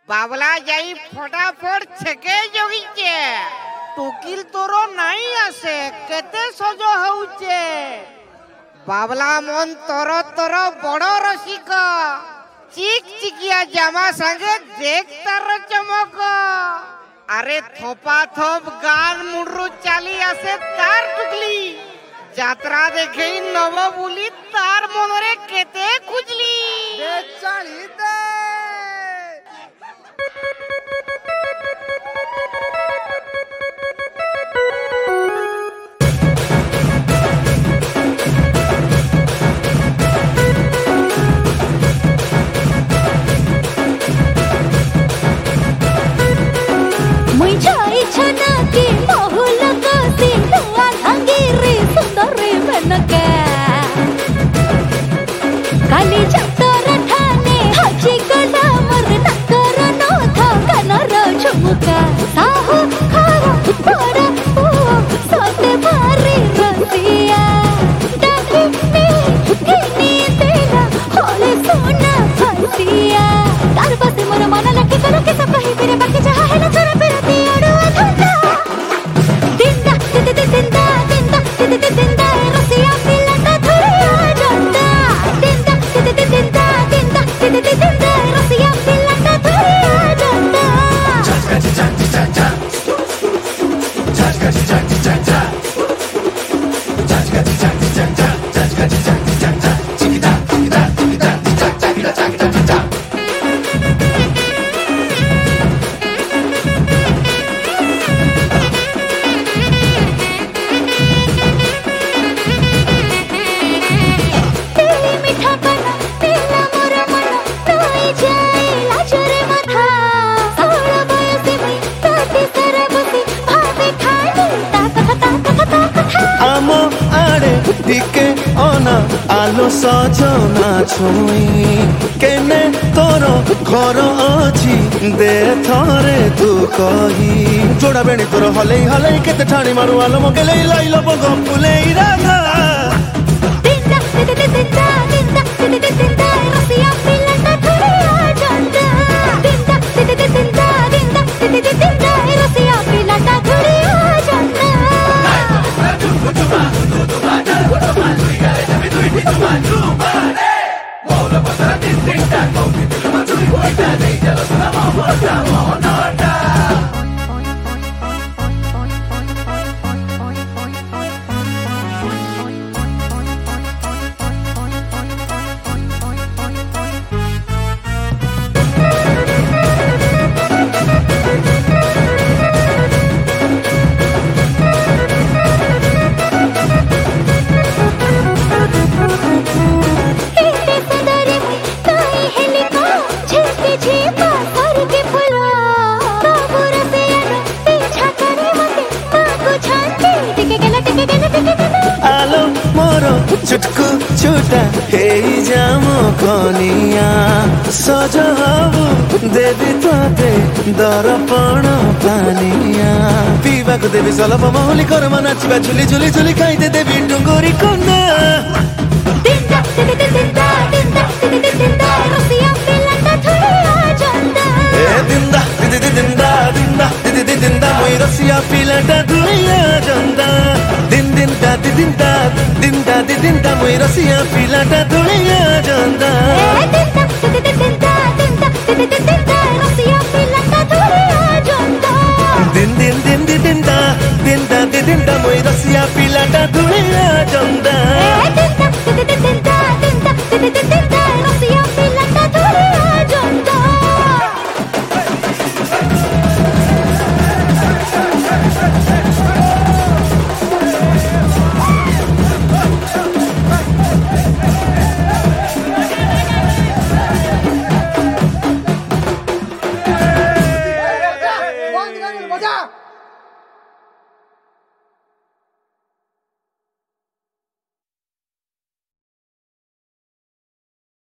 बाबला जाई फटाफट छके जोगिचे टुकिल तोरो नहीं आसे केते सजो होउचे बाबला मन तोरो तोरो बड़ो रसिक चिक चिकिया जामा संगे देख तार चमक अरे थोपा थोप गान मुड्रु चाली आसे तार टुकली जात्रा देखे नव बुली तार मनरे केते खुजली दे चाली दे दिके अना आलो सजना छुई केने तोर घर अछि दे थरे तू कही जोड़ा बेणी तोर हले हले केते ठाणी मारू आलो मगले लाइलो बगम फुले राधा दिंदा दिंदा दिंदा दिंदा दिंदा रसिया पिलंदा थोड़िया जंदा दिंदा दिंदा दिंदा दिंदा दिंदा रसिया पिलंदा थोड़िया जंदा आलो मोरो चुटकू छुटा हे जामो कनिया सजहबु देवी तोते दरपण पानिया पीवा को देवी सलभ मौली कर नाचवा झुली झुली झुली खाइते देवी डुंगरी कन्या दिंदा दिंदा दिंदा दिंदा दिंदा रसिया पिलंदा थोड़िया जंदा ए दिंदा दिंदा दिंदा दिंदा दिंदा मोई रसिया पिलंदा थोड़िया जंदा दिंदा दिंदा दिंदा मोई रसिया पिलंदा थोड़िया जंदा